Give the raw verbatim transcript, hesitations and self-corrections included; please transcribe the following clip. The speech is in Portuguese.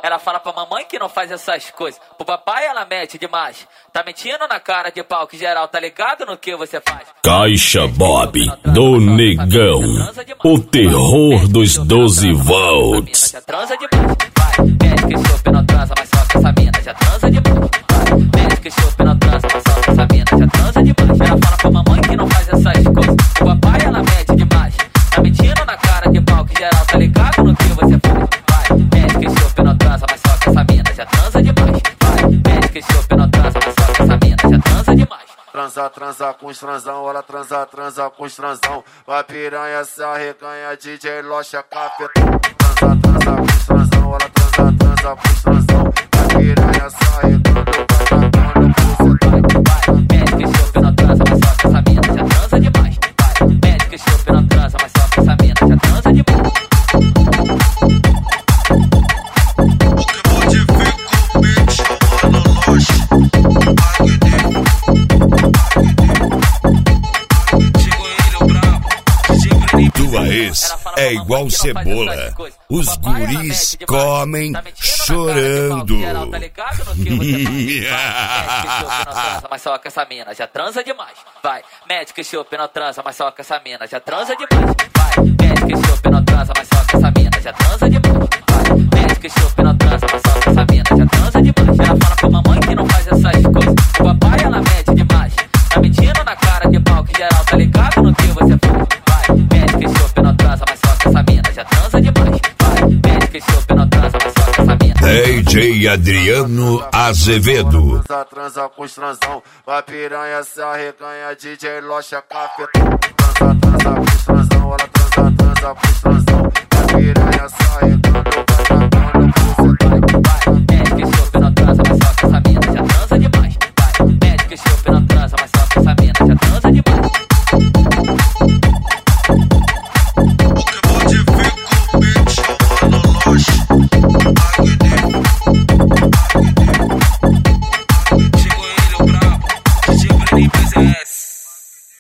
Ela fala pra mamãe que não faz essas coisas. Pro papai ela mete demais. Tá mentindo na cara de pau que geral tá ligado no que você faz. Caixa Bob do Negão, o terror dos doze volts. Já transa demais, vai. Mete que chope não transa, mas só que essa mina já transa demais. Vai. Mete que chope não transa, mas só que essa mina já transa demais. Ela fala pra mamãe que não faz essas coisas. Pro papai ela mete demais. Tá mentindo na cara de pau que geral tá ligado no que você faz. Vai. Mete que chope não transa, mas só que essa mina já transa demais. Vai. Mete que chope não transa, mas só que essa mina já transa demais. Transa, transa com os transão, ela transa, transa com os transão. Vai piranha, se arreganha, D J Locha, cafetão. Transa, transa com os transão, ela transa, transa com os transão. Vai piranha, se arregando, vai tacando pro cetão. Vai, mete que chope não transa, mas só que essa mina já transa demais. Vai, mete que chope não transa, mas só que essa mina já transa demais. Pode ver com o beat, mano, loja. Tua ex é igual cebola, os guris comem chorando. Mas só que essa mina já transa demais. Vai, mete que chope não transa, mas só que essa mina já transa demais. Vai, mete que chope não transa, mas só que essa mina já transa demais. Vai, mete que chope não transa, mas só que essa mina já transa demais. Ela fala pra mamãe que não faz essas coisas. O papai ela mete demais. Tá mentindo na cara de pau que geral tá ligado no que você faz. Vai, mete que chope não transa, mas só que essa mina já transa demais. Vai, mete que chope não transa, mas só que essa mina. D J Adriano Azevedo. Transa, transa com os transão. Vai piranha, se arreganha, D J Locha, cafetão. Transa, transa com os transão, ela transa, transa com os transão. Vai piranha, se arregando, vai tacando pro cetão. Vai, mete que chope não transa, mas só que essa mina já transa demais. Vai, mete que chope não transa, mas